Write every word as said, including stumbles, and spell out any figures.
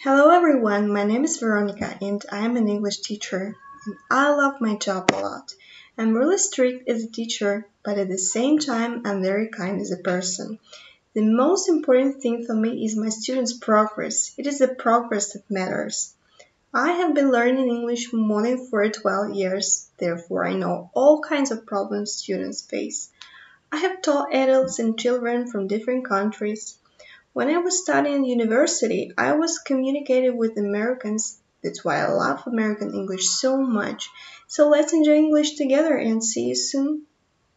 Hello everyone, my name is Veronica and I am an English teacher and I love my job a lot. I'm really strict as a teacher, but at the same time I'm very kind as a person. The most important thing for me is my students' progress. It is the progress that matters. I have been learning English for more than for twelve years, therefore I know all kinds of problems students face. I have taught adults and children from different countries. When I was studying university, I was communicating with Americans. That's why I love American English so much. So let's enjoy English together and see you soon.